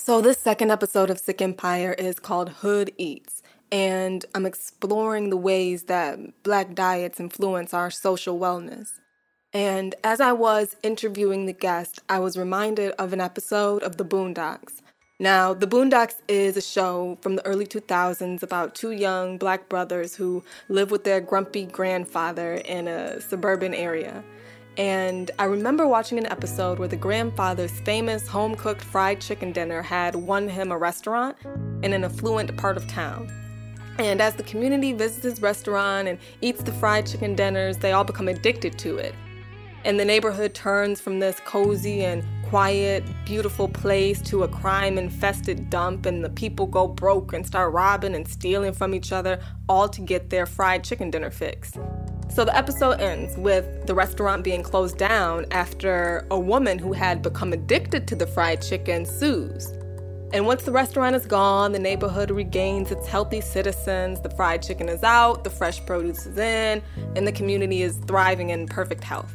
So this second episode of Sick Empire is called Hood Eats, and I'm exploring the ways that Black diets influence our social wellness. And as I was interviewing the guest, I was reminded of an episode of The Boondocks. Now, The Boondocks is a show from the early 2000s about two young Black brothers who live with their grumpy grandfather in a suburban area. And I remember watching an episode where the grandfather's famous home-cooked fried chicken dinner had won him a restaurant in an affluent part of town. And as the community visits his restaurant and eats the fried chicken dinners, they all become addicted to it. And the neighborhood turns from this cozy and quiet, beautiful place to a crime-infested dump, and the people go broke and start robbing and stealing from each other, all to get their fried chicken dinner fix. So the episode ends with the restaurant being closed down after a woman who had become addicted to the fried chicken sues. And once the restaurant is gone, the neighborhood regains its healthy citizens, the fried chicken is out, the fresh produce is in, and the community is thriving in perfect health.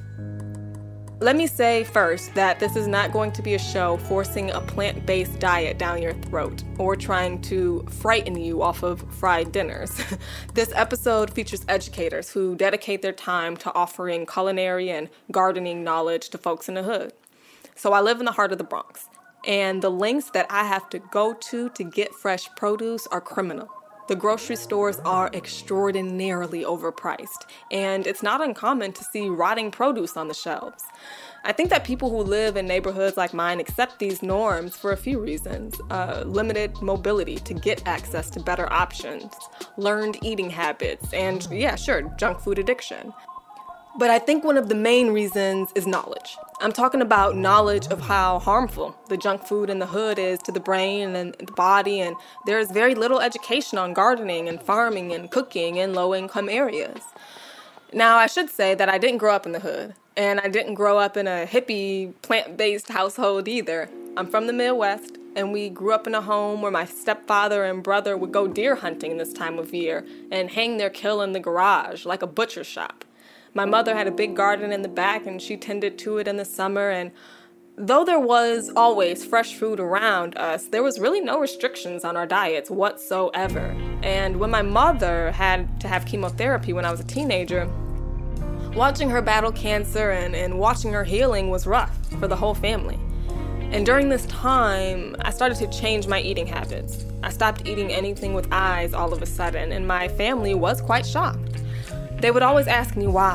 Let me say first that this is not going to be a show forcing a plant-based diet down your throat or trying to frighten you off of fried dinners. This episode features educators who dedicate their time to offering culinary and gardening knowledge to folks in the hood. So I live in the heart of the Bronx, and the lengths that I have to go to get fresh produce are criminal. The grocery stores are extraordinarily overpriced, and it's not uncommon to see rotting produce on the shelves. I think that people who live in neighborhoods like mine accept these norms for a few reasons. Limited mobility to get access to better options, learned eating habits, and junk food addiction. But I think one of the main reasons is knowledge. I'm talking about knowledge of how harmful the junk food in the hood is to the brain and the body, and there's very little education on gardening and farming and cooking in low-income areas. Now, I should say that I didn't grow up in the hood, and I didn't grow up in a hippie, plant-based household either. I'm from the Midwest, and we grew up in a home where my stepfather and brother would go deer hunting this time of year and hang their kill in the garage like a butcher shop. My mother had a big garden in the back, and she tended to it in the summer, and though there was always fresh food around us, there was really no restrictions on our diets whatsoever. And when my mother had to have chemotherapy when I was a teenager, watching her battle cancer and watching her healing was rough for the whole family. And during this time, I started to change my eating habits. I stopped eating anything with eyes all of a sudden, and my family was quite shocked. They would always ask me why.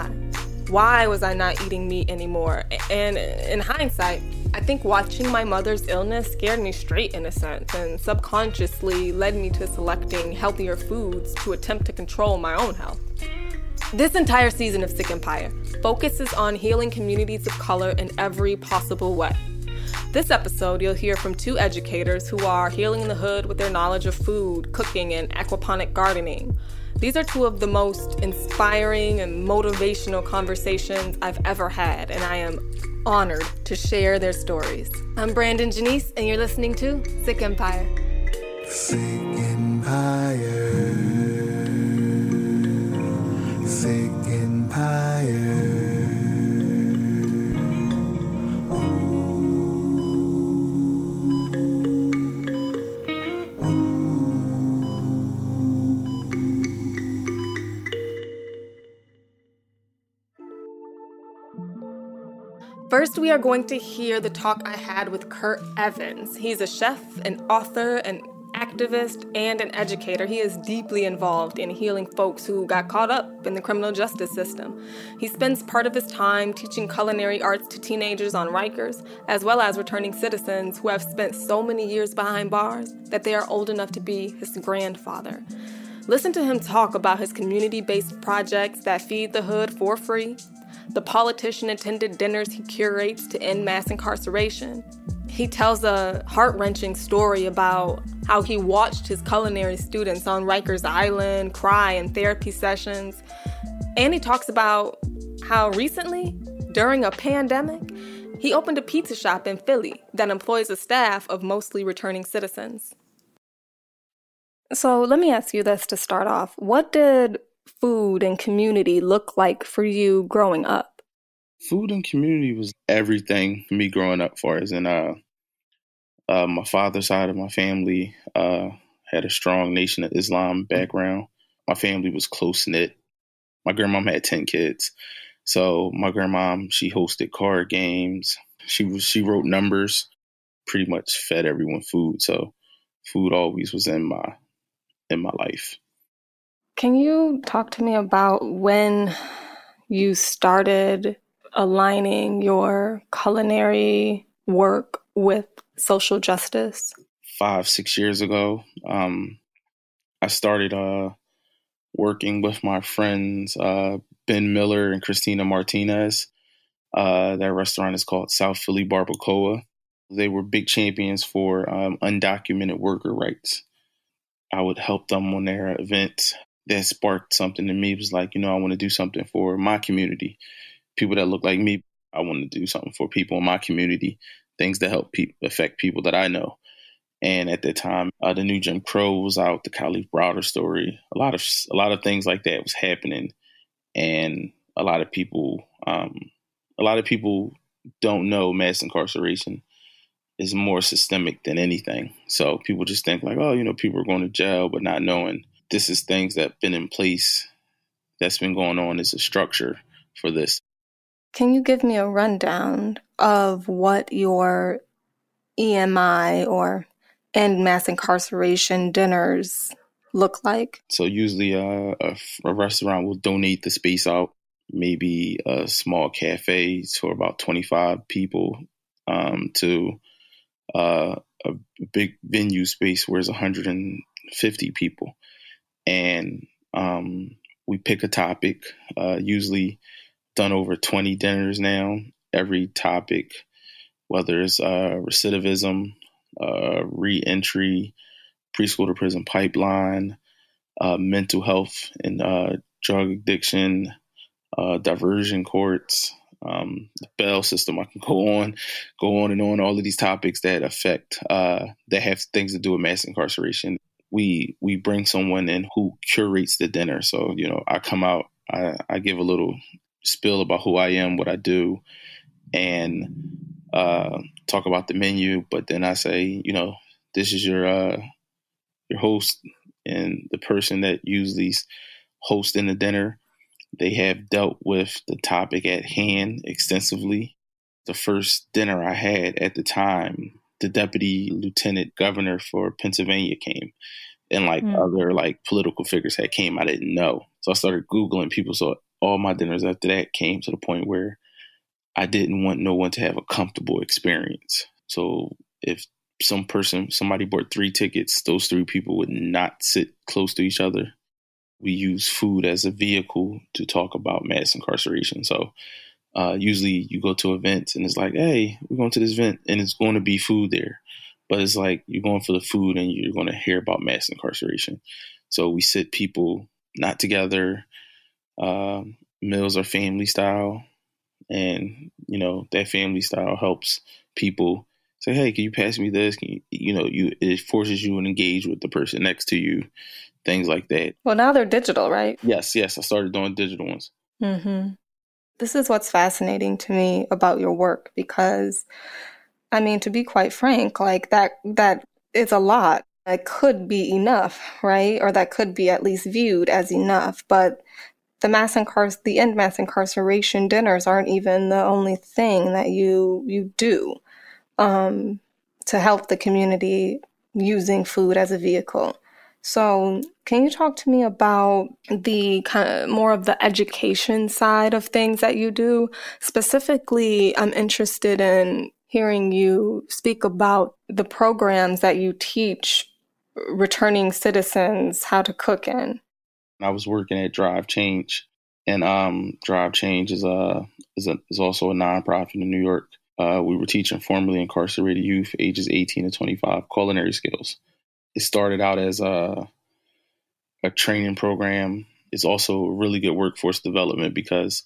Why was I not eating meat anymore? And in hindsight, I think watching my mother's illness scared me straight in a sense and subconsciously led me to selecting healthier foods to attempt to control my own health. This entire season of Sick Empire focuses on healing communities of color in every possible way. This episode, you'll hear from two educators who are healing the hood with their knowledge of food, cooking, and aquaponic gardening. These are two of the most inspiring and motivational conversations I've ever had, and I am honored to share their stories. I'm Brandon Janice, and you're listening to Sick Empire. Sick Empire. Sick Empire. First, we are going to hear the talk I had with Kurt Evans. He's a chef, an author, an activist, and an educator. He is deeply involved in healing folks who got caught up in the criminal justice system. He spends part of his time teaching culinary arts to teenagers on Rikers, as well as returning citizens who have spent so many years behind bars that they are old enough to be his grandfather. Listen to him talk about his community-based projects that feed the hood for free, the politician-attended dinners he curates to end mass incarceration. He tells a heart-wrenching story about how he watched his culinary students on Rikers Island cry in therapy sessions. And he talks about how recently, during a pandemic, he opened a pizza shop in Philly that employs a staff of mostly returning citizens. So let me ask you this to start off. What did food and community look like for you growing up? Food and community was everything for me growing up for us. And My father's side of my family had a strong Nation of Islam background. My family was close knit. My grandmom had 10 kids. So my grandmom, she hosted card games. She wrote numbers, pretty much fed everyone food. So food always was in my life. Can you talk to me about when you started aligning your culinary work with social justice? 5-6 years ago, I started working with my friends Ben Miller and Christina Martinez. That restaurant is called South Philly Barbacoa. They were big champions for undocumented worker rights. I would help them on their events. That sparked something in me. It was like, I want to do something for my community. People that look like me, I want to do something for people in my community, things that help affect people that I know. And at that time, the new Jim Crow was out, the Khalif Browder story, a lot of things like that was happening. And a lot of people don't know mass incarceration is more systemic than anything. So people just think like, people are going to jail, but not knowing this is things that have been in place, that's been going on as a structure for this. Can you give me a rundown of what your EMI or end mass incarceration dinners look like? So usually a restaurant will donate the space out, maybe a small cafe for about 25 people, to a big venue space where it's 150 people. And we pick a topic, usually done over 20 dinners now. Every topic, whether it's recidivism, re-entry, preschool to prison pipeline, mental health and drug addiction, diversion courts, the bail system. I can go on and on. All of these topics that affect, that have things to do with mass incarceration. We bring someone in who curates the dinner. So, I come out, I give a little spill about who I am, what I do, and talk about the menu. But then I say, this is your host, and the person that usually hosting the dinner, they have dealt with the topic at hand extensively. The first dinner I had at the time, the deputy lieutenant governor for Pennsylvania came, and other political figures had came I didn't know. So I started Googling people. So all my dinners after that came to the point where I didn't want no one to have a comfortable experience. So if somebody bought 3 tickets, those 3 people would not sit close to each other. We use food as a vehicle to talk about mass incarceration. So usually you go to events and it's like, hey, we're going to this event and it's going to be food there. But it's like you're going for the food and you're going to hear about mass incarceration. So we sit people not together. Meals are family style. And, that family style helps people say, hey, can you pass me this? It forces you to engage with the person next to you, things like that. Well, now they're digital, right? Yes. I started doing digital ones. Mm-hmm. This is what's fascinating to me about your work, because, to be quite frank, that is a lot. It could be enough, right? Or that could be at least viewed as enough. But the end mass incarceration dinners aren't even the only thing that you do to help the community using food as a vehicle. So can you talk to me about the kind of more of the education side of things that you do? Specifically, I'm interested in hearing you speak about the programs that you teach returning citizens how to cook in. I was working at Drive Change, and Drive Change is also a nonprofit in New York. We were teaching formerly incarcerated youth ages 18 to 25 culinary skills. It started out as a training program. It's also really good workforce development because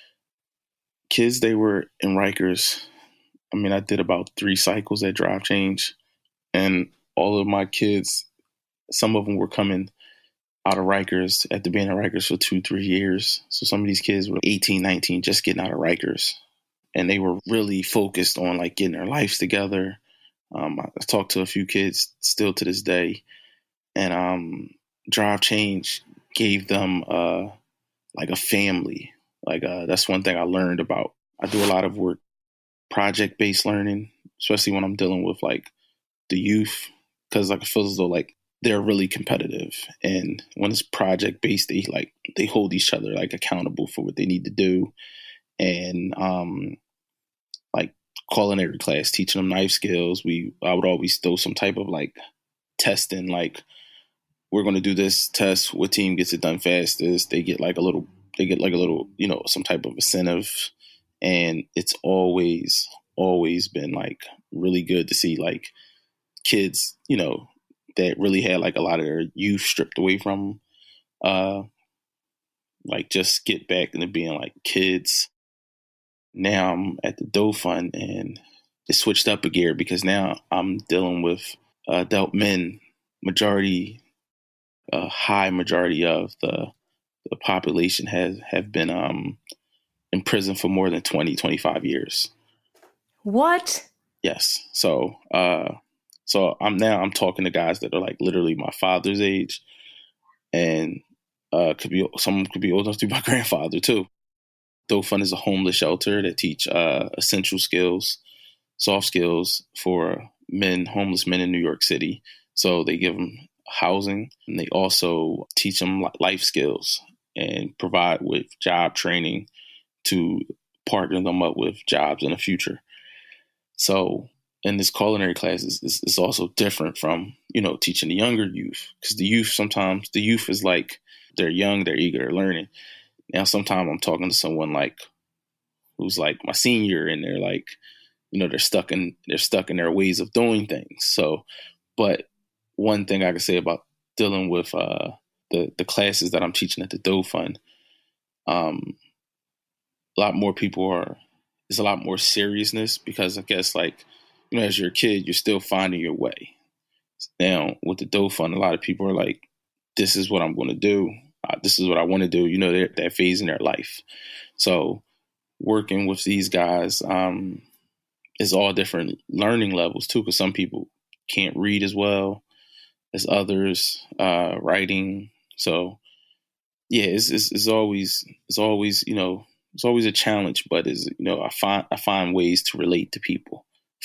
kids, they were in Rikers. I did about 3 cycles at Drive Change, and all of my kids, some of them were coming out of Rikers after being at Rikers for 2-3 years. So some of these kids were 18, 19, just getting out of Rikers. And they were really focused on getting their lives together, I talked to a few kids still to this day, and Drive Change gave them like a family. Like that's one thing I learned about. I do a lot of work, project-based learning, especially when I'm dealing with like the youth, because like I feel as though like they're really competitive, and when it's project-based, they hold each other like accountable for what they need to do, and like culinary class, teaching them knife skills. I would always throw some type of like testing, like we're going to do this test. What team gets it done fastest? They get like a little, some type of incentive. And it's always been like really good to see like kids, that really had like a lot of their youth stripped away from them, like just get back into being like kids. Now I'm at the Doe Fund, and it switched up a gear because now I'm dealing with adult men. High majority of the population have been in prison for more than 20-25 years. What? Yes. So I'm talking to guys that are like literally my father's age, and someone could be old enough to be my grandfather too. Doe Fund is a homeless shelter that teach essential skills, soft skills for homeless men in New York City. So they give them housing, and they also teach them life skills and provide with job training to partner them up with jobs in the future. So in this culinary class is also different from, teaching the younger youth, because the youth is like, they're young, they're eager, they're learning. Now, sometimes I'm talking to someone like who's like my senior, and they're like, they're stuck in their ways of doing things. So, but one thing I can say about dealing with the classes that I'm teaching at the Doe Fund, there's a lot more seriousness, because I guess like, as you're a kid, you're still finding your way. Now with the Doe Fund, a lot of people are like, this is what I'm going to do. This is what I want to do. They're that phase in their life. So working with these guys is all different learning levels too, because some people can't read as well as others, writing. So yeah, it's always a challenge, but I find ways to relate to people,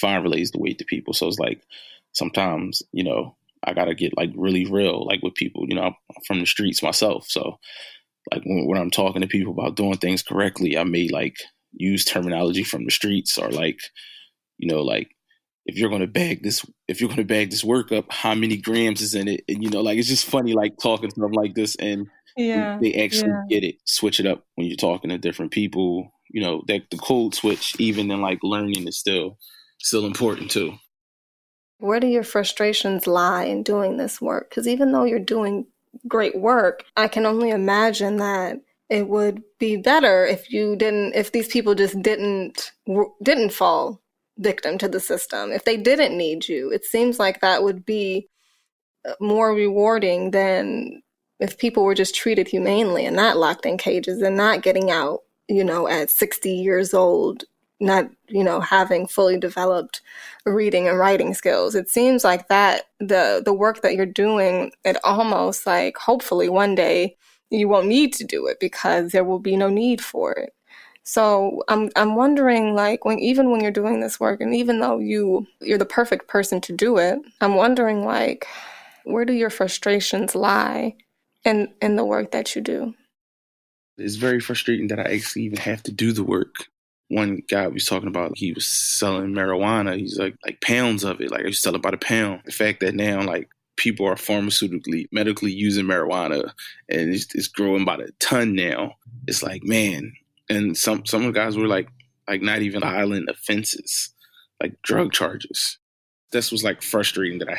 So it's like sometimes, I gotta get like really real, like with people, I'm from the streets myself. So like when I'm talking to people about doing things correctly, I may like use terminology from the streets, or like, like if you're going to bag this work up, how many grams is in it? And, like, it's just funny, like talking to them like this, and they actually get it, switch it up when you're talking to different people, that the code switch, even in like learning, is still important too. Where do your frustrations lie in doing this work? Because even though you're doing great work, I can only imagine that it would be better if these people just didn't fall victim to the system. If they didn't need you, it seems like that would be more rewarding than if people were just treated humanely and not locked in cages and not getting out, at 60 years old, not, having fully developed reading and writing skills. It seems like that the work that you're doing, it almost like hopefully one day you won't need to do it because there will be no need for it. So I'm wondering, like, when you're doing this work, and even though you're the perfect person to do it, I'm wondering, like, where do your frustrations lie in the work that you do? It's very frustrating that I actually even have to do the work. One guy was talking about, he was selling marijuana. He's like pounds of it. Like, I used to sell it by the pound. The fact that now, like, people are medically using marijuana, and it's growing by the ton now. It's like, man. And some of the guys were like not even violent offenses, like drug charges. This was like frustrating that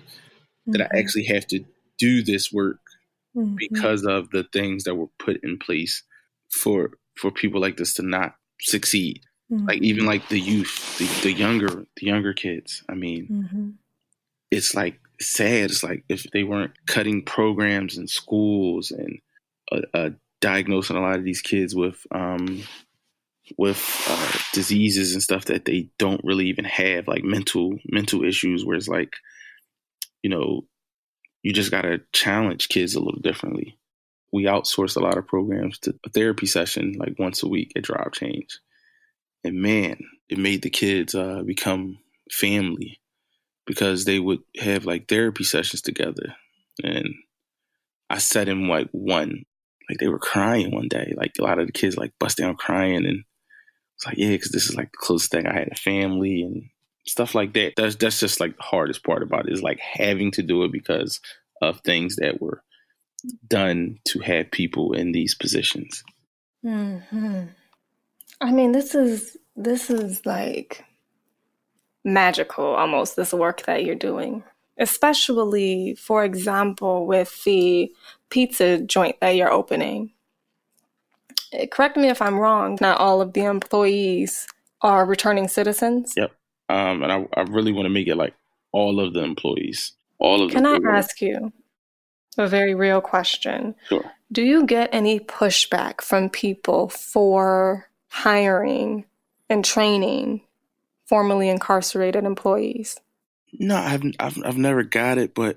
I actually have to do this work because of the things that were put in place for people like this to not succeed. Like even like the youth, the younger kids. I mean, it's like sad. It's like if they weren't cutting programs in schools and diagnosing a lot of these kids with diseases and stuff that they don't really even have, like mental issues, where it's like, you know, you just got to challenge kids a little differently. We outsourced a lot of programs to a therapy session like once a week at Drive Change. And man, it made the kids become family, because they would have like therapy sessions together. And I sat in like one, like they were crying one day. Like a lot of the kids like bust down crying, and it's like, yeah, because this is like the closest thing I had to family and stuff like that. That's just like the hardest part about it, is like having to do it because of things that were done to have people in these positions. Mm-hmm. I mean, this is like magical almost, this work that you're doing, especially, for example, with the pizza joint that you're opening. Correct me if I'm wrong, not all of the employees are returning citizens. Yep. And I really want to make it like all of the employees. Can I ask you a very real question? Sure. Do you get any pushback from people for hiring and training formerly incarcerated employees? No, I've never got it, but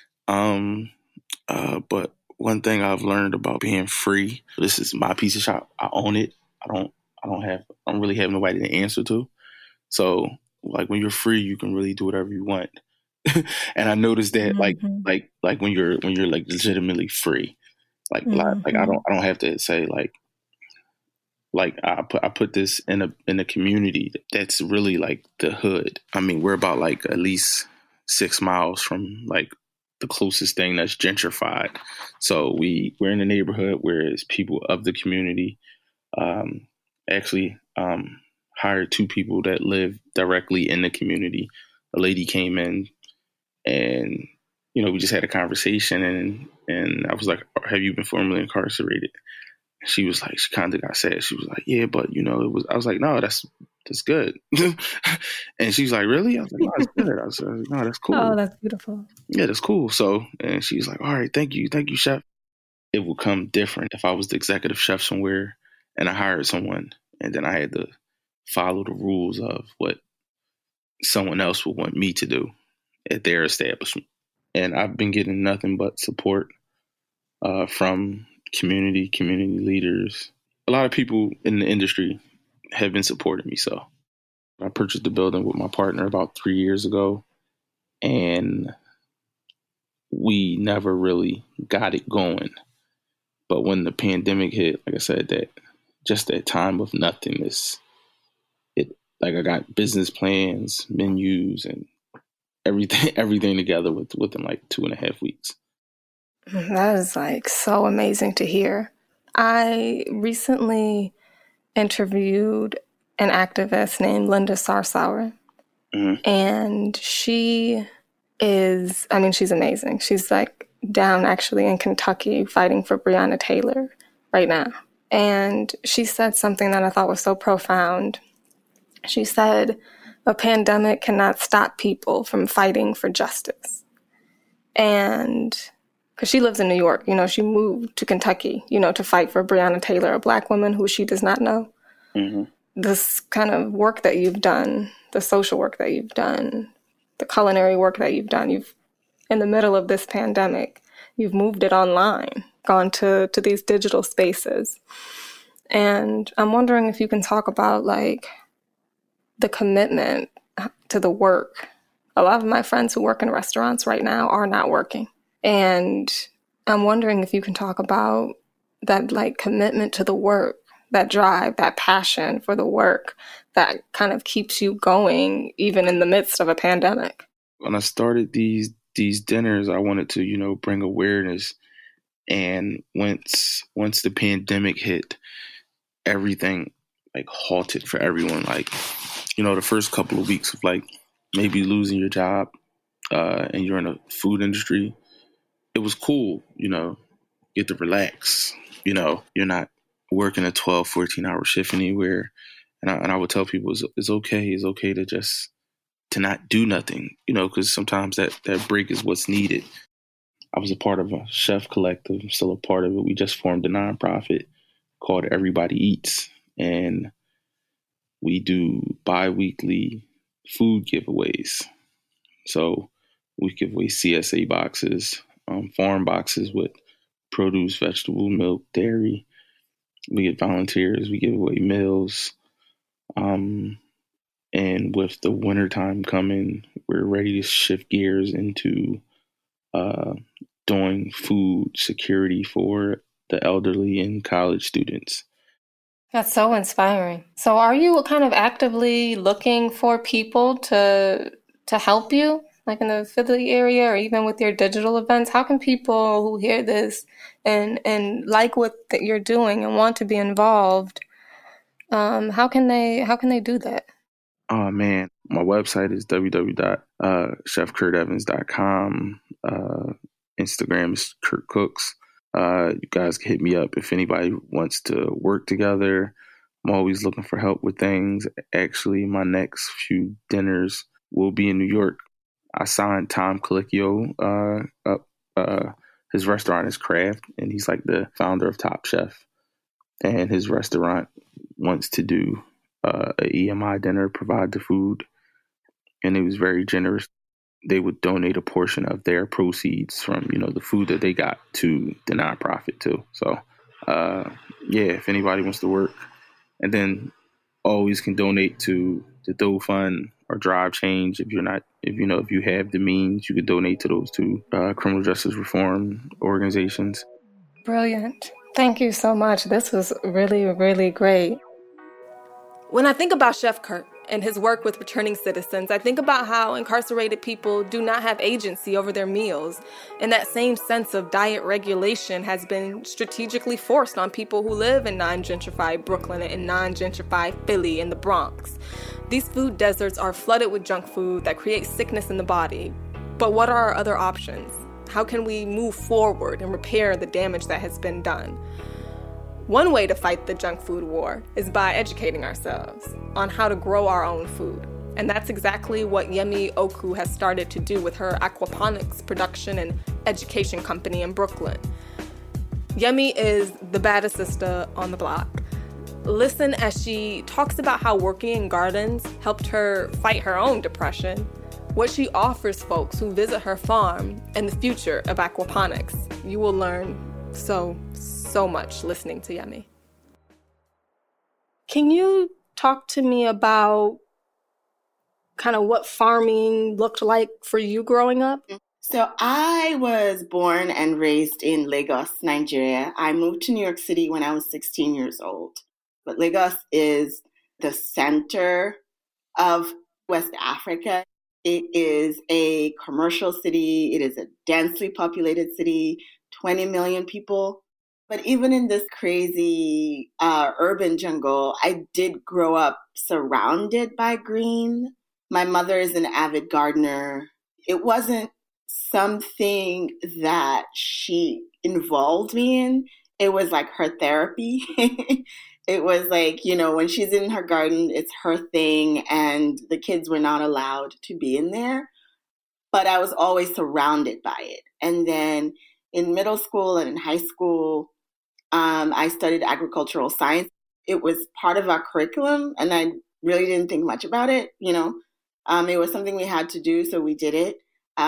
one thing I've learned about being free, this is my pizza shop. I own it. I don't really have nobody to answer to. So like when you're free, you can really do whatever you want. And I noticed that Mm-hmm. like when you're like legitimately free, like Mm-hmm. I don't have to say like I put this in a community that's really like the hood. I mean, we're about like at least 6 miles from like the closest thing that's gentrified. So we're in a neighborhood where it's people of the community. Actually hired 2 people that live directly in the community. A lady came in, and we just had a conversation, and I was like, "Have you been formerly incarcerated?" She was like, she kind of got sad. She was like, "Yeah, but it was." I was like, "No, that's good." And she was like, "Really?" I was like, "No, that's good." I was like, "No, that's cool." Oh, that's beautiful. Yeah, that's cool. So, and she's like, "All right, thank you, chef." It would come different if I was the executive chef somewhere and I hired someone, and then I had to follow the rules of what someone else would want me to do at their establishment. And I've been getting nothing but support from community leaders. A lot of people in the industry have been supporting me. So I purchased the building with my partner about 3 years ago, and we never really got it going. But when the pandemic hit, like I said, that time of nothingness, like I got business plans, menus, and everything together within like 2.5 weeks. That is like so amazing to hear. I recently interviewed an activist named Linda Sarsauer, Mm-hmm. and she's amazing. She's like down actually in Kentucky fighting for Breonna Taylor right now. And she said something that I thought was so profound. She said, a pandemic cannot stop people from fighting for justice. And because she lives in New York, she moved to Kentucky, to fight for Breonna Taylor, a Black woman who she does not know. Mm-hmm. This kind of work that you've done, the social work that you've done, the culinary work that you've done, in the middle of this pandemic, you've moved it online, gone to these digital spaces. And I'm wondering if you can talk about like the commitment to the work. A lot of my friends who work in restaurants right now are not working. And I'm wondering if you can talk about that like commitment to the work, that drive, that passion for the work that kind of keeps you going even in the midst of a pandemic. When I started these dinners, I wanted to, bring awareness. And once the pandemic hit, everything like halted for everyone. Like, the first couple of weeks of like maybe losing your job and you're in the food industry, it was cool, get to relax. You're not working a 12, 14-hour shift anywhere. And I would tell people it's okay. It's okay to not do nothing, because sometimes that break is what's needed. I was a part of a chef collective. I'm still a part of it. We just formed a nonprofit called Everybody Eats. And we do bi-weekly food giveaways. So we give away CSA boxes, farm boxes with produce, vegetable, milk, dairy. We get volunteers. We give away meals. And with the wintertime coming, we're ready to shift gears into doing food security for the elderly and college students. That's so inspiring. So are you kind of actively looking for people to help you, like in the Philly area or even with your digital events? How can people who hear this and like what that you're doing and want to be involved, how can they do that? Oh man, my website is www.chefkurtevans.com. Instagram is Kurt Cooks. You guys can hit me up if anybody wants to work together. I'm always looking for help with things. Actually, my next few dinners will be in New York. I signed Tom Colicchio up. His restaurant is Craft, and he's like the founder of Top Chef. And his restaurant wants to do a EMI dinner, provide the food, and it was very generous. They would donate a portion of their proceeds from, the food that they got to the nonprofit too. So, if anybody wants to work, and then always can donate to the Doe Fund or Drive Change. If you have the means, you could donate to those two criminal justice reform organizations. Brilliant. Thank you so much. This was really, really great. When I think about Chef Kurt and his work with returning citizens, I think about how incarcerated people do not have agency over their meals, and that same sense of diet regulation has been strategically forced on people who live in non-gentrified Brooklyn and non-gentrified Philly and the Bronx. These food deserts are flooded with junk food that creates sickness in the body. But what are our other options? How can we move forward and repair the damage that has been done? One way to fight the junk food war is by educating ourselves on how to grow our own food. And that's exactly what Yemi Oku has started to do with her aquaponics production and education company in Brooklyn. Yemi is the baddest sister on the block. Listen as she talks about how working in gardens helped her fight her own depression, what she offers folks who visit her farm, and the future of aquaponics. You will learn so much listening to Yemi. Can you talk to me about kind of what farming looked like for you growing up? So I was born and raised in Lagos, Nigeria. I moved to New York City when I was 16 years old. But Lagos is the center of West Africa. It is a commercial city. It is a densely populated city, 20 million people. But even in this crazy urban jungle, I did grow up surrounded by green. My mother is an avid gardener. It wasn't something that she involved me in. It was like her therapy. It was like, when she's in her garden, it's her thing, and the kids were not allowed to be in there. But I was always surrounded by it. And then in middle school and in high school, I studied agricultural science. It was part of our curriculum, and I really didn't think much about it. It was something we had to do, so we did it.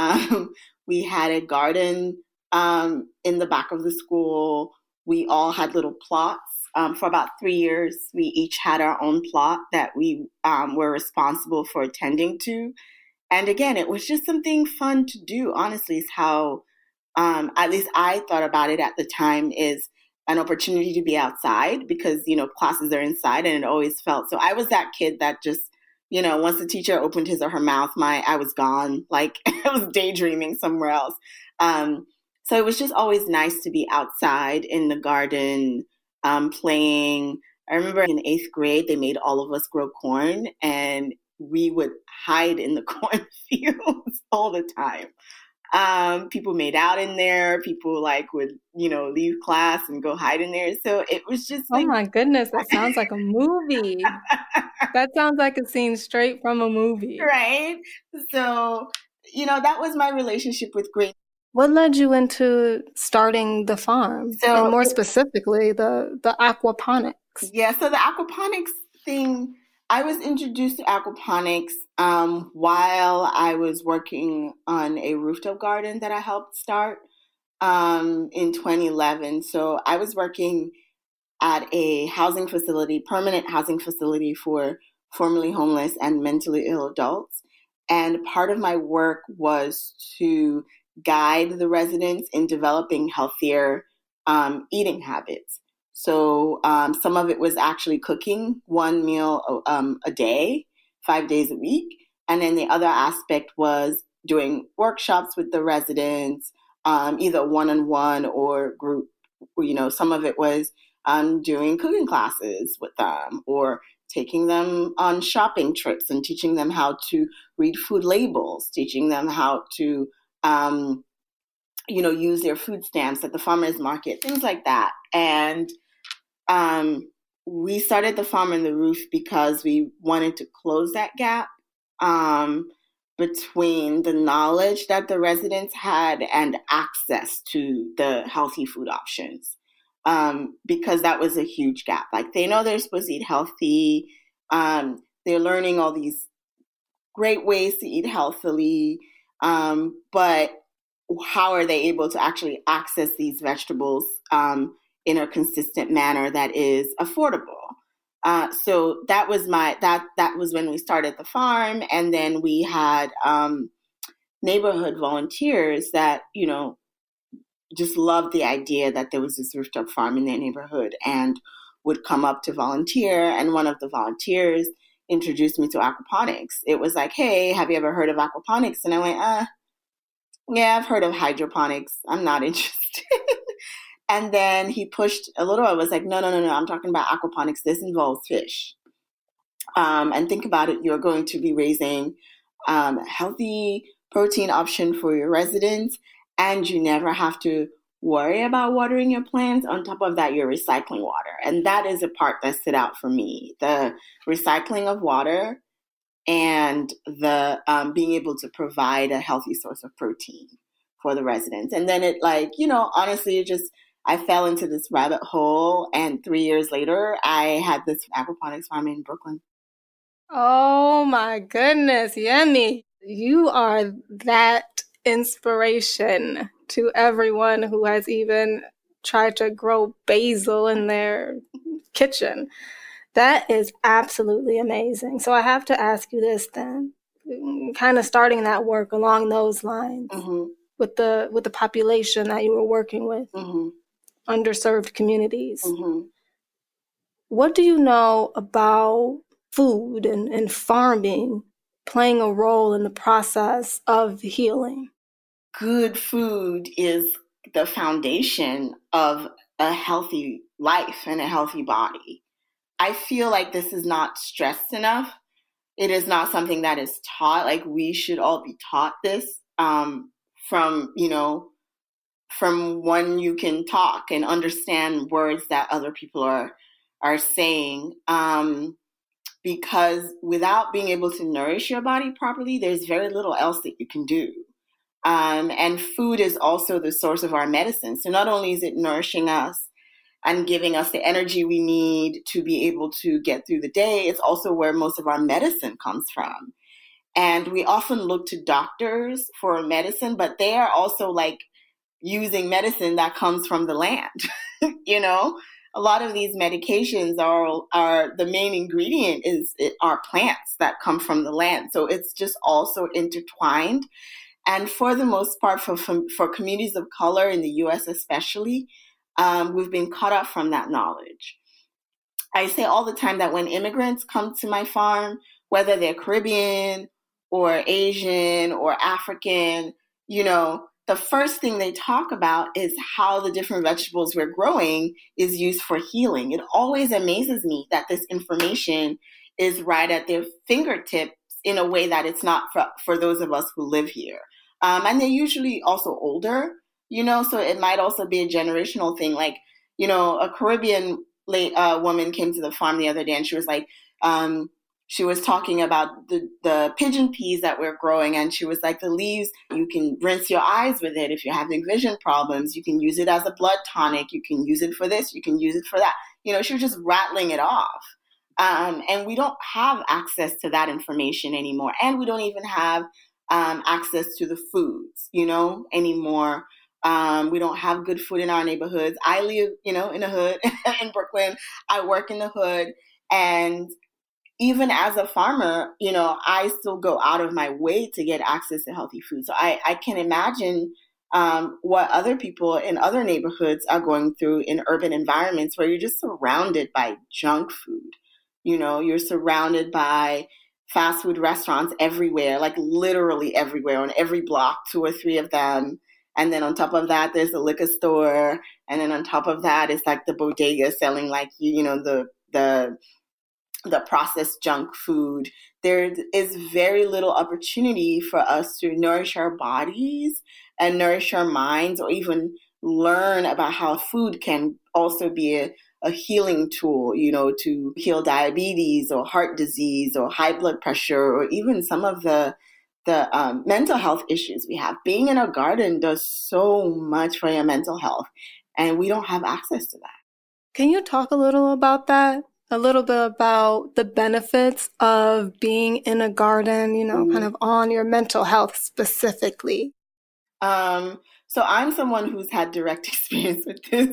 We had a garden in the back of the school. We all had little plots. For about 3 years, we each had our own plot that we were responsible for attending to. And again, it was just something fun to do, honestly, is how, at least I thought about it at the time, is an opportunity to be outside because, classes are inside, and it always felt. So I was that kid that just, once the teacher opened his or her mouth, I was gone. Like I was daydreaming somewhere else. So it was just always nice to be outside in the garden, playing. I remember in 8th grade, they made all of us grow corn, and we would hide in the cornfields all the time. People made out in there. People would, leave class and go hide in there. So it was just oh my goodness, that sounds like a movie. That sounds like a scene straight from a movie. Right. So, that was my relationship with green. What led you into starting the farm? So, and more specifically, the aquaponics? Yeah, so the aquaponics thing I was introduced to aquaponics while I was working on a rooftop garden that I helped start in 2011. So I was working at a housing facility, permanent housing facility for formerly homeless and mentally ill adults. And part of my work was to guide the residents in developing healthier eating habits. So some of it was actually cooking one meal a day, 5 days a week. And then the other aspect was doing workshops with the residents, either one-on-one or group. Some of it was doing cooking classes with them or taking them on shopping trips and teaching them how to read food labels, teaching them how to, use their food stamps at the farmer's market, things like that. And we started the Farm on the Roof because we wanted to close that gap between the knowledge that the residents had and access to the healthy food options. Because that was a huge gap. Like, they know they're supposed to eat healthy. They're learning all these great ways to eat healthily. But how are they able to actually access these vegetables in a consistent manner that is affordable? So that was that was when we started the farm. And then we had neighborhood volunteers that, just loved the idea that there was this rooftop farm in their neighborhood and would come up to volunteer. And one of the volunteers introduced me to aquaponics. It was like, hey, have you ever heard of aquaponics? And I went, yeah, I've heard of hydroponics. I'm not interested. And then he pushed a little. I was like, no, I'm talking about aquaponics. This involves fish. And think about it. You're going to be raising healthy protein option for your residents, and you never have to worry about watering your plants. On top of that, you're recycling water. And that is a part that stood out for me. The recycling of water and the being able to provide a healthy source of protein for the residents. And then it honestly, I fell into this rabbit hole. And 3 years later, I had this aquaponics farm in Brooklyn. Oh my goodness, Yemi. You are that inspiration to everyone who has even tried to grow basil in their kitchen. That is absolutely amazing. So I have to ask you this then, kind of starting that work along those lines with the population that you were working with, underserved communities. What do you know about food and farming playing a role in the process of healing? Good food is the foundation of a healthy life and a healthy body. I feel like this is not stressed enough. It is not something that is taught. Like, we should all be taught this from when you can talk and understand words that other people are saying. Because without being able to nourish your body properly, there's very little else that you can do. And food is also the source of our medicine. So not only is it nourishing us and giving us the energy we need to be able to get through the day, it's also where most of our medicine comes from. And we often look to doctors for medicine, but they are also like using medicine that comes from the land. A lot of these medications are the main ingredient are plants that come from the land. So it's just also intertwined. And for the most part, for communities of color in the U.S. especially, we've been cut off from that knowledge. I say all the time that when immigrants come to my farm, whether they're Caribbean or Asian or African, the first thing they talk about is how the different vegetables we're growing is used for healing. It always amazes me that this information is right at their fingertips in a way that it's not for those of us who live here. And they're usually also older, so it might also be a generational thing. Like, a Caribbean woman came to the farm the other day and she was like, she was talking about the pigeon peas that we're growing. And she was like, the leaves, you can rinse your eyes with it if you're having vision problems. You can use it as a blood tonic. You can use it for this. You can use it for that. She was just rattling it off. And we don't have access to that information anymore. And we don't even have access to the foods, anymore. We don't have good food in our neighborhoods. I live, in a hood in Brooklyn. I work in the hood. And even as a farmer, I still go out of my way to get access to healthy food. So I can imagine what other people in other neighborhoods are going through in urban environments where you're just surrounded by junk food. You're surrounded by fast food restaurants everywhere, like literally everywhere, on every block, 2 or 3 of them. And then on top of that, there's a liquor store. And then on top of that, it's like the bodega selling like, the processed junk food. There is very little opportunity for us to nourish our bodies and nourish our minds, or even learn about how food can also be a healing tool, to heal diabetes or heart disease or high blood pressure, or even some of the mental health issues we have. Being in a garden does so much for your mental health, and we don't have access to that. Can you talk a little about that? A little bit about the benefits of being in a garden, kind of on your mental health specifically? So I'm someone who's had direct experience with this.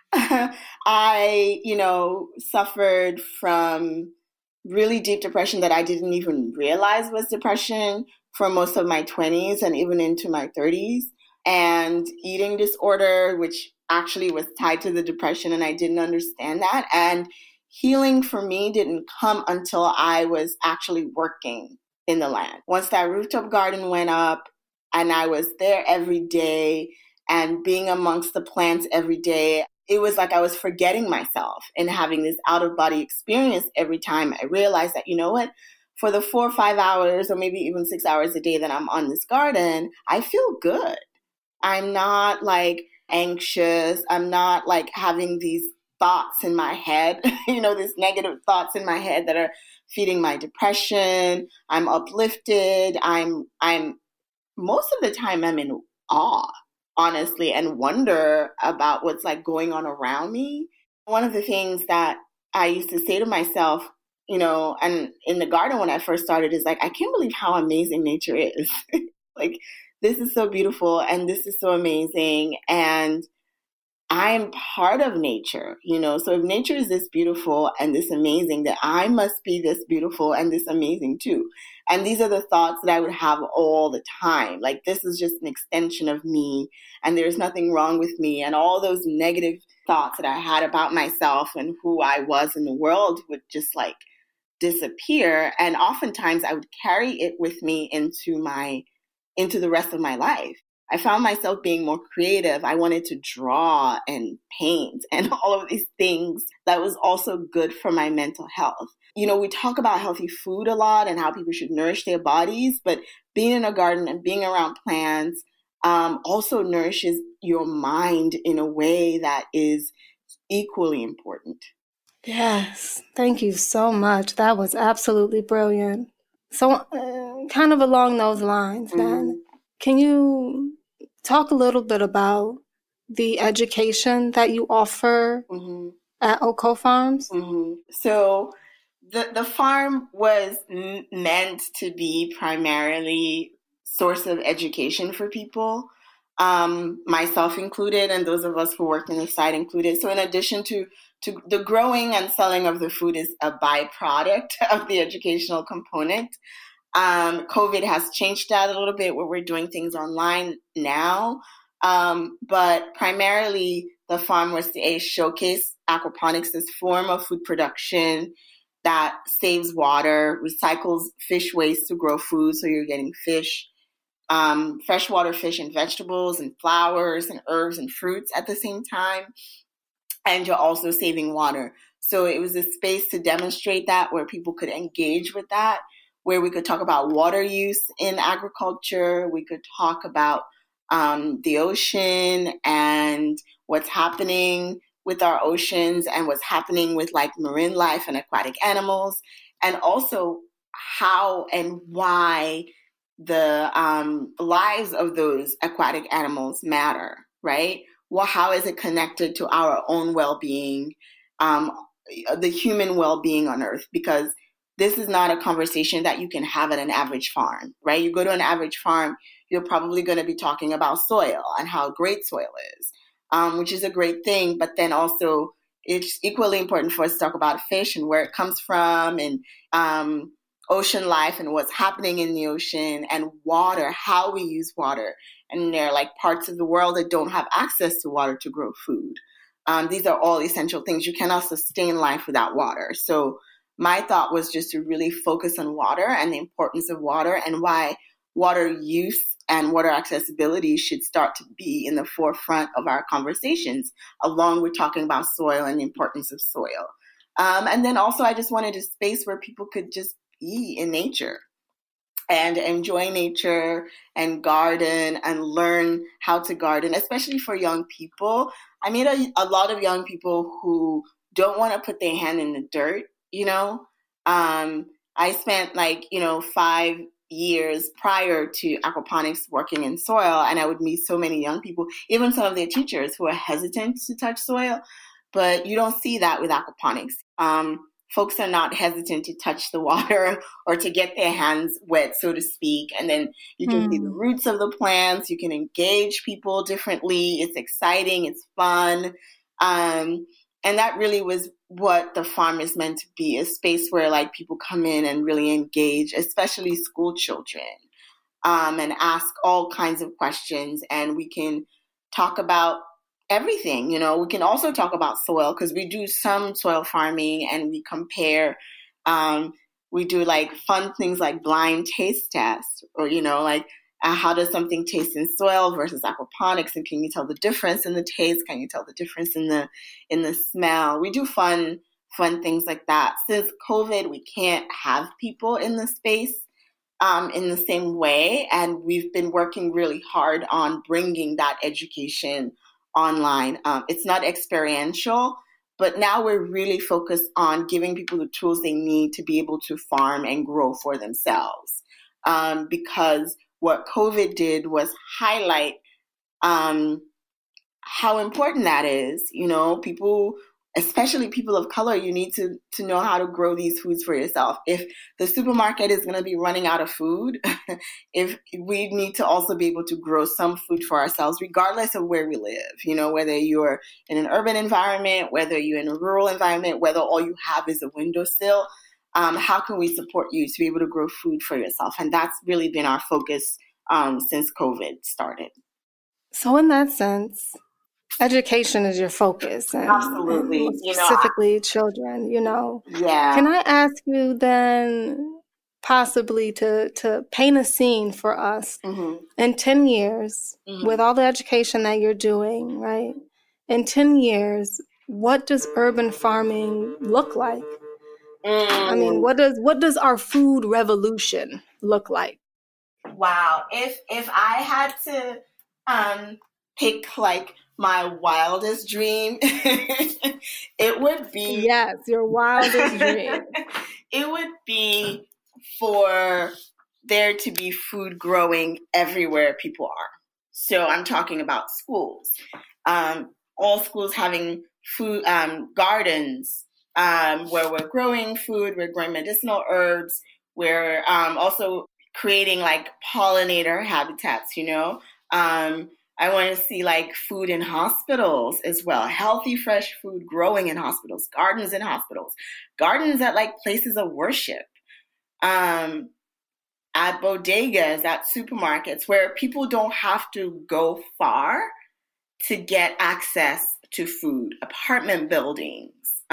I, suffered from really deep depression that I didn't even realize was depression for most of my 20s and even into my 30s. And eating disorder, which actually was tied to the depression, and I didn't understand that. And healing for me didn't come until I was actually working in the land. Once that rooftop garden went up and I was there every day and being amongst the plants every day, it was like I was forgetting myself and having this out-of-body experience every time I realized that, for the 4 or 5 hours or maybe even 6 hours a day that I'm on this garden, I feel good. I'm not like anxious. I'm not like having these thoughts in my head, these negative thoughts in my head that are feeding my depression. I'm uplifted. I'm most of the time I'm in awe, honestly, and wonder about what's like going on around me. One of the things that I used to say to myself, and in the garden when I first started, is like, I can't believe how amazing nature is. Like, this is so beautiful and this is so amazing. And I'm part of nature, so if nature is this beautiful and this amazing, then I must be this beautiful and this amazing too. And these are the thoughts that I would have all the time. Like, this is just an extension of me and there's nothing wrong with me. And all those negative thoughts that I had about myself and who I was in the world would just like disappear. And oftentimes I would carry it with me into the rest of my life. I found myself being more creative. I wanted to draw and paint and all of these things that was also good for my mental health. We talk about healthy food a lot and how people should nourish their bodies, but being in a garden and being around plants also nourishes your mind in a way that is equally important. Yes, thank you so much. That was absolutely brilliant. So kind of along those lines then, can you talk a little bit about the education that you offer at Oko Farms? So the farm was meant to be primarily source of education for people, myself included, and those of us who worked in the site included. So in addition to the growing and selling of the food is a byproduct of the educational component. COVID has changed that a little bit where we're doing things online now. But primarily the farm was to showcase aquaponics, this form of food production that saves water, recycles fish waste to grow food. So you're getting fish, freshwater fish and vegetables and flowers and herbs and fruits at the same time. And you're also saving water. So it was a space to demonstrate that where people could engage with that, where we could talk about water use in agriculture. We could talk about the ocean and what's happening with our oceans and what's happening with like marine life and aquatic animals, and also how and why the lives of those aquatic animals matter, right? Well, how is it connected to our own well-being? the human well-being on Earth, because this is not a conversation that you can have at an average farm, right? You go to an average farm, you're probably going to be talking about soil and how great soil is, which is a great thing. But then also it's equally important for us to talk about fish and where it comes from, and ocean life and what's happening in the ocean, and water, how we use water. And there are like parts of the world that don't have access to water to grow food. These are all essential things. You cannot sustain life without water. So my thought was just to really focus on water and the importance of water, and why water use and water accessibility should start to be in the forefront of our conversations, along with talking about soil and the importance of soil. And then also I just wanted a space where people could just be in nature and enjoy nature and garden and learn how to garden, especially for young people. I meet a lot of young people who don't want to put their hand in the dirt, you know. I spent 5 years prior to aquaponics working in soil, and I would meet so many young people, even some of their teachers, who are hesitant to touch soil. But you don't see that with aquaponics. Folks are not hesitant to touch the water or to get their hands wet, so to speak. And then you can see the roots of the plants. You can engage people differently. It's exciting. It's fun. And that really was what the farm is meant to be, a space where like people come in and really engage, especially school children, and ask all kinds of questions. And we can talk about everything. You know, we can also talk about soil, because we do some soil farming and we compare. We do like fun things like blind taste tests, or, you know, like how does something taste in soil versus aquaponics, and can you tell the difference in the taste? Can you tell the difference in the smell? We do fun things like that. Since COVID, we can't have people in the space in the same way, and we've been working really hard on bringing that education online. It's not experiential, but now we're really focused on giving people the tools they need to be able to farm and grow for themselves. Because what COVID did was highlight how important that is. You know, people, especially people of color, you need to know how to grow these foods for yourself. If the supermarket is going to be running out of food, if we need to also be able to grow some food for ourselves, regardless of where we live, you know, whether you're in an urban environment, whether you're in a rural environment, whether all you have is a windowsill, how can we support you to be able to grow food for yourself? And that's really been our focus since COVID started. So in that sense, education is your focus. Absolutely. And specifically children, you know. Yeah. Can I ask you then possibly to paint a scene for us in 10 years, with all the education that you're doing, right? In 10 years, what does urban farming look like? I mean, what does our food revolution look like? Wow. If I had to pick like my wildest dream, it would be... Yes, your wildest dream. It would be for there to be food growing everywhere people are. So I'm talking about schools. All schools having food gardens, where we're growing food, we're growing medicinal herbs, we're also creating like pollinator habitats, you know. I want to see like food in hospitals as well, healthy, fresh food growing in hospitals, gardens in hospitals, gardens at like places of worship, at bodegas, at supermarkets, where people don't have to go far to get access to food, apartment buildings,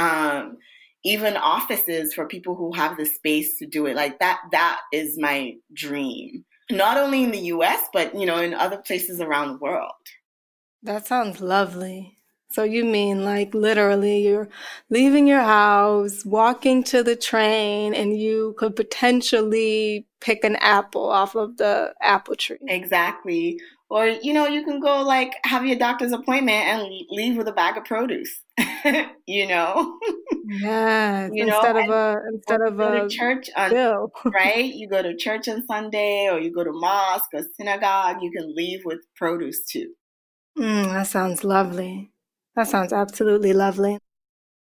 even offices for people who have the space to do it. Like that is my dream. Not only in the US, but, you know, in other places around the world. That sounds lovely. So you mean like literally you're leaving your house, walking to the train, and you could potentially pick an apple off of the apple tree. Exactly. Or, you know, you can go like have your doctor's appointment and leave with a bag of produce, you know? Yes, instead of a church bill. Right? You go to church on Sunday, or you go to mosque or synagogue, you can leave with produce too. That sounds lovely. That sounds absolutely lovely.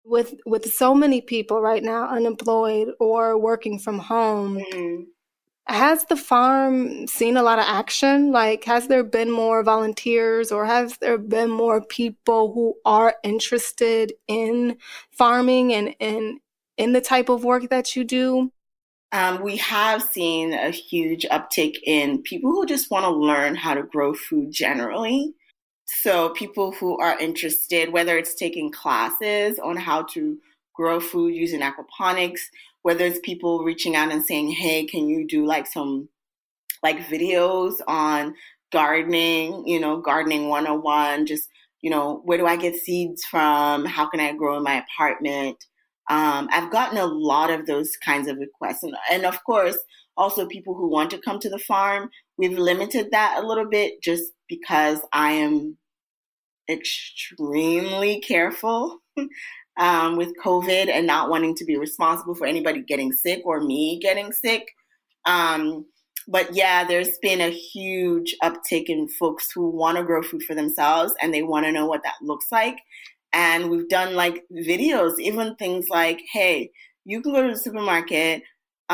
With so many people right now unemployed or working from home, Mm-hmm. has the farm seen a lot of action? Like, has there been more volunteers or has there been more people who are interested in farming and in the type of work that you do? We have seen a huge uptick in people who just want to learn how to grow food generally. So people who are interested, whether it's taking classes on how to grow food using aquaponics, whether it's people reaching out and saying, hey, can you do like some like videos on gardening, gardening 101, just, where do I get seeds from? How can I grow in my apartment? I've gotten a lot of those kinds of requests. And of course, also people who want to come to the farm. We've limited that a little bit just because I am extremely careful with COVID and not wanting to be responsible for anybody getting sick or me getting sick. But yeah, there's been a huge uptick in folks who want to grow food for themselves and they want to know what that looks like. And we've done like videos, even things like, hey, you can go to the supermarket,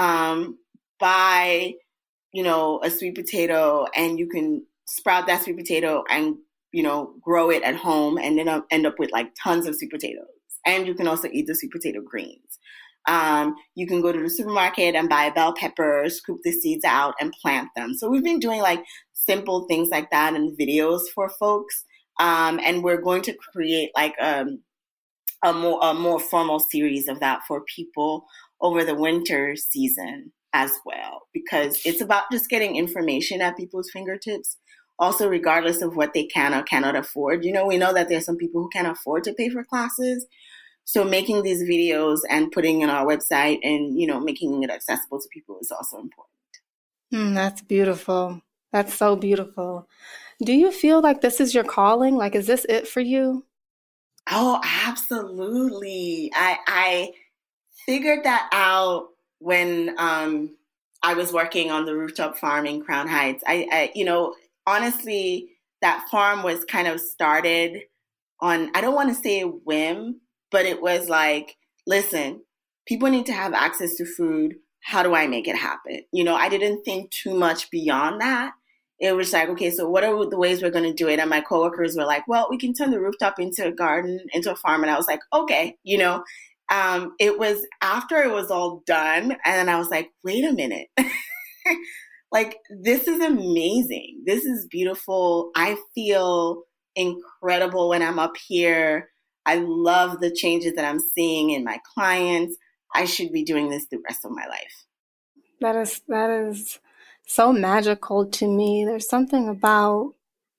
buy, a sweet potato and you can sprout that sweet potato and, grow it at home and then end up with like tons of sweet potatoes. And you can also eat the sweet potato greens. You can go to the supermarket and buy bell peppers, scoop the seeds out and plant them. So we've been doing like simple things like that in videos for folks. And we're going to create like a more formal series of that for people over the winter season as well, because it's about just getting information at people's fingertips. Also, regardless of what they can or cannot afford. We know that there's some people who can't afford to pay for classes. So making these videos and putting in our website and, making it accessible to people is also important. That's beautiful. That's so beautiful. Do you feel like this is your calling? Like, is this it for you? Oh, absolutely. I figured that out when I was working on the rooftop farm in Crown Heights. I honestly, that farm was kind of started on, I don't want to say a whim, but it was like, listen, people need to have access to food. How do I make it happen? I didn't think too much beyond that. It was like, okay, so what are the ways we're going to do it? And my coworkers were like, well, we can turn the rooftop into a garden, into a farm. And I was like, okay, it was after it was all done. And then I was like, wait a minute. Like, this is amazing. This is beautiful. I feel incredible when I'm up here. I love the changes that I'm seeing in my clients. I should be doing this the rest of my life. That is so magical to me. There's something about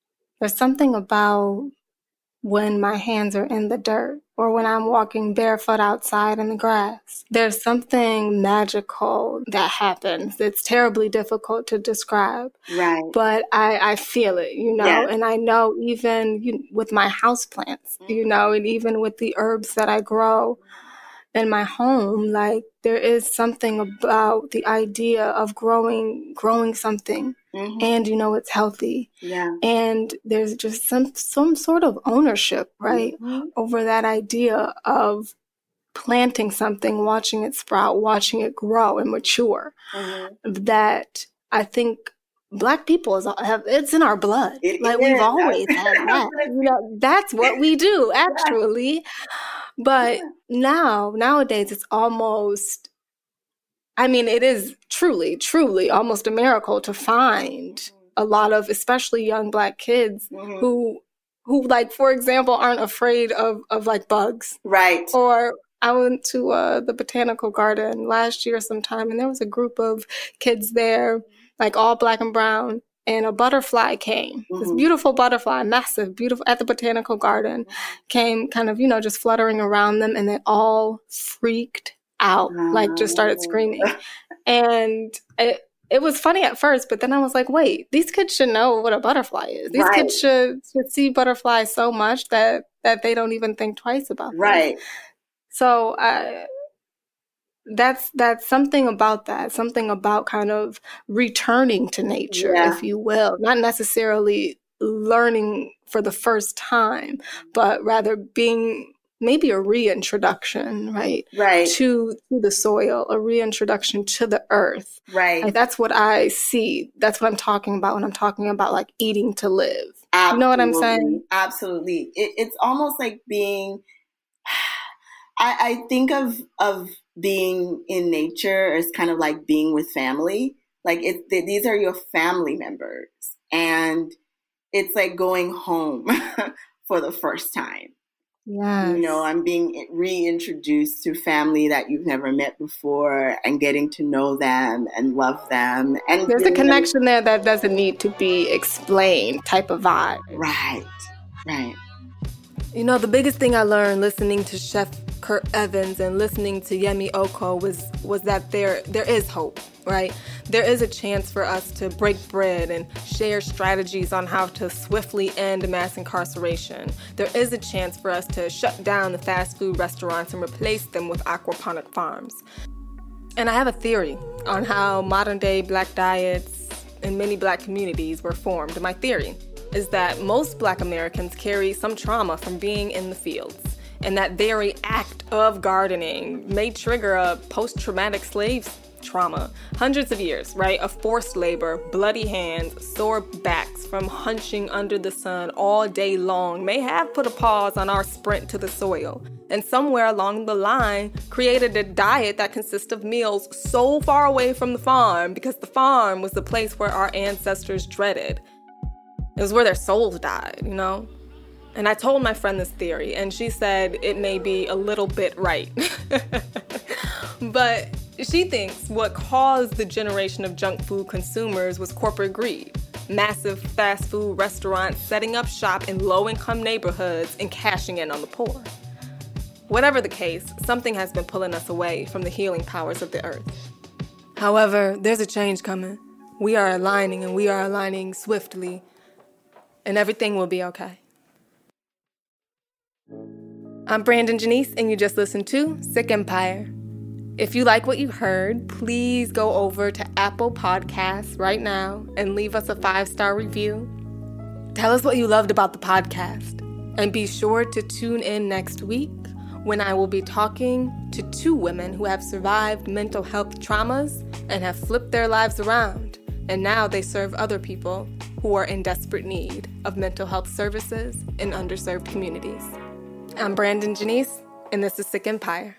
when my hands are in the dirt or when I'm walking barefoot outside in the grass. There's something magical that happens. It's terribly difficult to describe. Right. But I feel it, Yes. And I know even with my houseplants, and even with the herbs that I grow in my home, like there is something about the idea of growing something. Mm-hmm. And it's healthy. Yeah. And there's just some sort of ownership, right? Mm-hmm. Over that idea of planting something, watching it sprout, watching it grow and mature. Mm-hmm. That I think Black people it's in our blood. We've always had that. That's what we do, actually. But nowadays it's almost, it is truly, truly almost a miracle to find a lot of, especially young Black kids who like, for example, aren't afraid of like bugs. Right. Or I went to the botanical garden last year sometime, and there was a group of kids there, like all Black and brown, and a butterfly came. This beautiful butterfly, massive, beautiful, at the botanical garden, came kind of, just fluttering around them, and they all freaked out, like just started screaming. And it was funny at first, but then I was like, wait, these kids should know what a butterfly is. These kids should see butterflies so much that they don't even think twice about them. Right. So that's something about that, something about kind of returning to nature, if you will, not necessarily learning for the first time, but rather being maybe a reintroduction, right? Right. To the soil, a reintroduction to the earth. Right. Like, that's what I see. That's what I'm talking about when I'm talking about like eating to live. Absolutely. You know what I'm saying? Absolutely. It's almost like being, I think of being in nature as kind of like being with family. Like these are your family members, and it's like going home for the first time. Yes. You know, I'm being reintroduced to family that you've never met before and getting to know them and love them. And there's a connection there that doesn't need to be explained type of vibe. Right, right. You know, the biggest thing I learned listening to Chef Kurt Evans and listening to Yemi Oko was that there is hope, right? There is a chance for us to break bread and share strategies on how to swiftly end mass incarceration. There is a chance for us to shut down the fast food restaurants and replace them with aquaponic farms. And I have a theory on how modern-day Black diets in many Black communities were formed. My theory is that most Black Americans carry some trauma from being in the fields, and that very act of gardening may trigger a post-traumatic slave trauma. Hundreds of years, right, of forced labor, bloody hands, sore backs from hunching under the sun all day long may have put a pause on our sprint to the soil, and somewhere along the line created a diet that consists of meals so far away from the farm because the farm was the place where our ancestors dreaded. It was where their souls died, you know? And I told my friend this theory, and she said it may be a little bit right. But she thinks what caused the generation of junk food consumers was corporate greed. Massive fast food restaurants setting up shop in low-income neighborhoods and cashing in on the poor. Whatever the case, something has been pulling us away from the healing powers of the earth. However, there's a change coming. We are aligning, and we are aligning swiftly. And everything will be okay. I'm Brandon Janice, and you just listened to Sick Empire. If you like what you heard, please go over to Apple Podcasts right now and leave us a 5-star review. Tell us what you loved about the podcast. And be sure to tune in next week when I will be talking to 2 women who have survived mental health traumas and have flipped their lives around. And now they serve other people who are in desperate need of mental health services in underserved communities. I'm Brandon Janice, and this is Sick Empire.